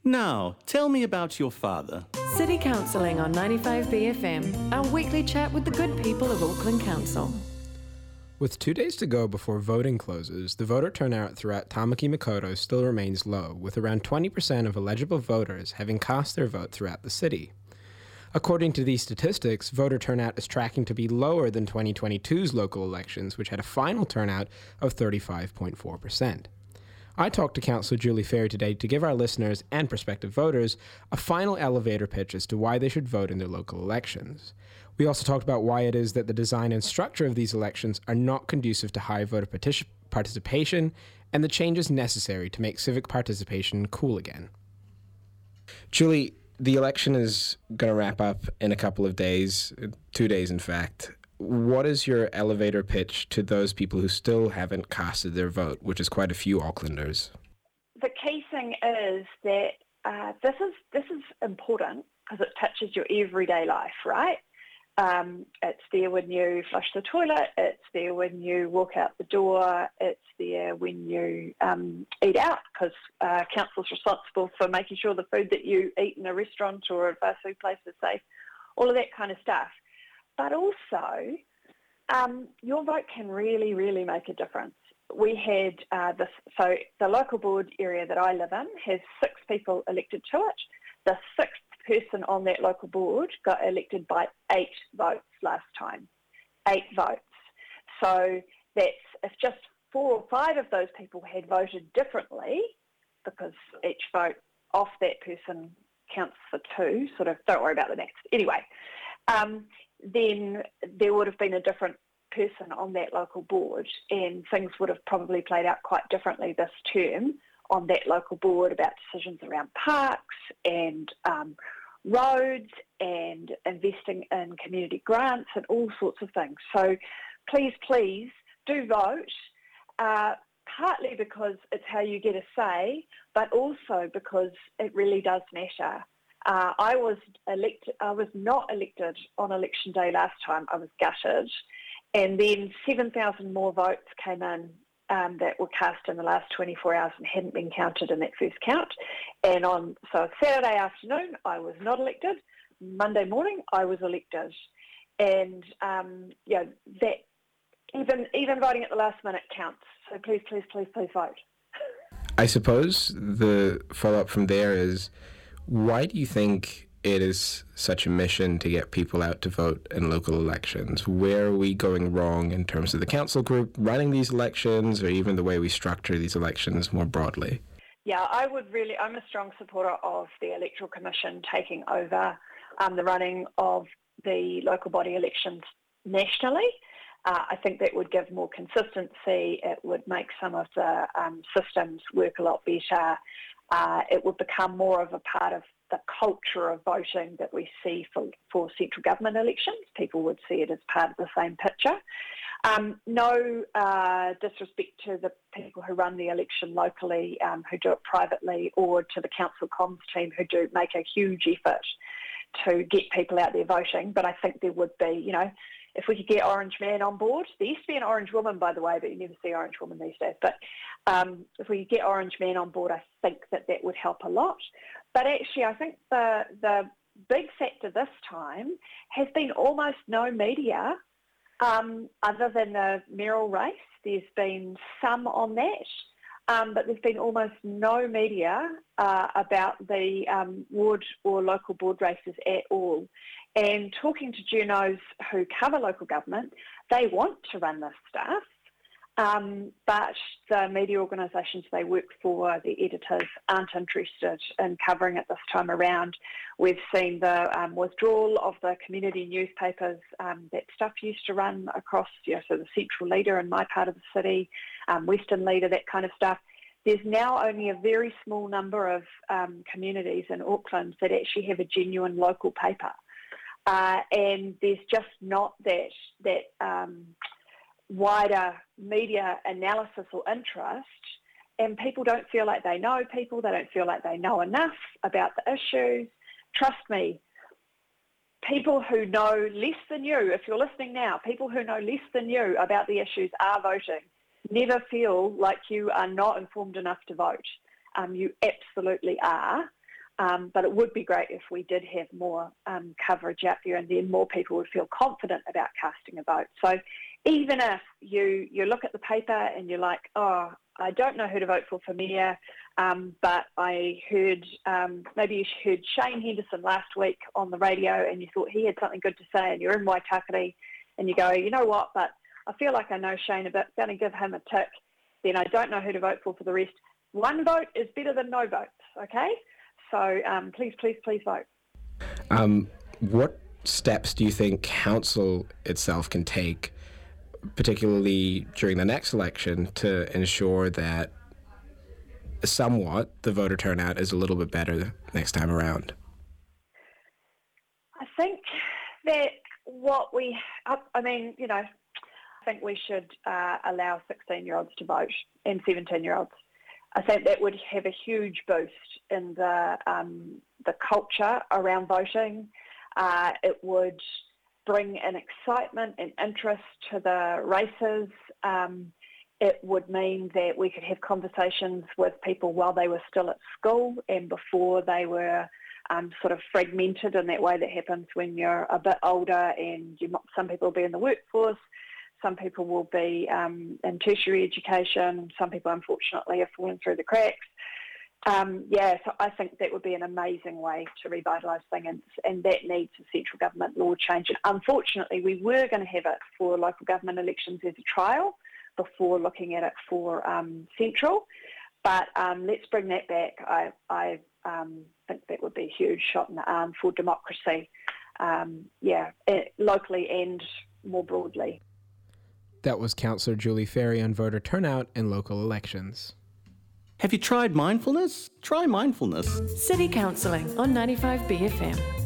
Now, tell me about your father. City Counselling on 95BFM, our weekly chat with the good people of Auckland Council. With 2 days to go before voting closes, the voter turnout throughout Tamaki Makaurau still remains low, with around 20% of eligible voters having cast their vote throughout the city. According to these statistics, voter turnout is tracking to be lower than 2022's local elections, which had a final turnout of 35.4%. I talked to Councillor Julie Ferry today to give our listeners and prospective voters a final elevator pitch as to why they should vote in their local elections. We also talked about why it is that the design and structure of these elections are not conducive to high voter participation and the changes necessary to make civic participation cool again. Julie, the election is going to wrap up in a couple of days, 2 days in fact. What is your elevator pitch to those people who still haven't casted their vote, which is quite a few Aucklanders? The key thing is that this is important because it touches your everyday life, right? It's there when you flush the toilet, it's there when you walk out the door, it's there when you eat out because council's responsible for making sure the food that you eat in a restaurant or a fast food place is safe, all of that kind of stuff. But also, your vote can really, really make a difference. We had so the local board area that I live in has 6 people elected to it. The 6th person on that local board got elected by 8 votes last time. 8 votes. So that's, if just 4 or 5 of those people had voted differently, because each vote off that person counts for 2, sort of, don't worry about the next. Anyway, then there would have been a different person on that local board and things would have probably played out quite differently this term on that local board about decisions around parks and roads and investing in community grants and all sorts of things. So please do vote, partly because it's how you get a say, but also because it really does matter. I was not elected on election day last time. I was gutted. And then 7,000 more votes came in that were cast in the last 24 hours and hadn't been counted in that first count. And so Saturday afternoon, I was not elected. Monday morning, I was elected. And, that even voting at the last minute counts. So please vote. I suppose the follow-up from there is, why do you think it is such a mission to get people out to vote in local elections? Where are we going wrong in terms of the council group running these elections or even the way we structure these elections more broadly? Yeah, I'm a strong supporter of the Electoral Commission taking over the running of the local body elections nationally. I think that would give more consistency. It would make some of the systems work a lot better. It would become more of a part of the culture of voting that we see for central government elections. People would see it as part of the same picture. No disrespect to the people who run the election locally, who do it privately, or to the council comms team who do make a huge effort to get people out there voting. But I think there would be, if we could get Orange Man on board. There used to be an Orange Woman, by the way, but you never see Orange Woman these days. But if we could get Orange Man on board, I think that would help a lot. But actually, I think the big factor this time has been almost no media other than the mayoral race. There's been some on that, but there's been almost no media about the ward or local board races at all. And talking to journos who cover local government, they want to run this stuff, but the media organisations they work for, the editors, aren't interested in covering it this time around. We've seen the withdrawal of the community newspapers. That stuff used to run across, so the Central Leader in my part of the city, Western Leader, that kind of stuff. There's now only a very small number of communities in Auckland that actually have a genuine local paper. And there's just not that wider media analysis or interest, and people don't feel like they know people, they don't feel like they know enough about the issues. Trust me, people who know less than you, if you're listening now, people who know less than you about the issues are voting. Never feel like you are not informed enough to vote. You absolutely are. But it would be great if we did have more coverage out there, and then more people would feel confident about casting a vote. So even if you look at the paper and you're like, oh, I don't know who to vote for mayor, but I heard, maybe you heard Shane Henderson last week on the radio and you thought he had something good to say, and you're in Waitakere and you go, you know what, but I feel like I know Shane a bit, going to give him a tick, then I don't know who to vote for the rest. One vote is better than no votes, okay? So please, please, please vote. What steps do you think council itself can take, particularly during the next election, to ensure that somewhat the voter turnout is a little bit better next time around? I think that I think we should allow 16-year-olds to vote and 17-year-olds. I think that would have a huge boost in the culture around voting. It would bring an excitement and interest to the races. It would mean that we could have conversations with people while they were still at school and before they were sort of fragmented in that way that happens when you're a bit older, and some people will be in the workforce, some people will be in tertiary education, some people unfortunately have fallen through the cracks. So I think that would be an amazing way to revitalise things, and that needs a central government law change. And unfortunately, we were going to have it for local government elections as a trial before looking at it for central. But let's bring that back. I think that would be a huge shot in the arm for democracy, locally and more broadly. That was Councillor Julie Ferry on voter turnout in local elections. Have you tried mindfulness? Try mindfulness. City Counselling on 95BFM.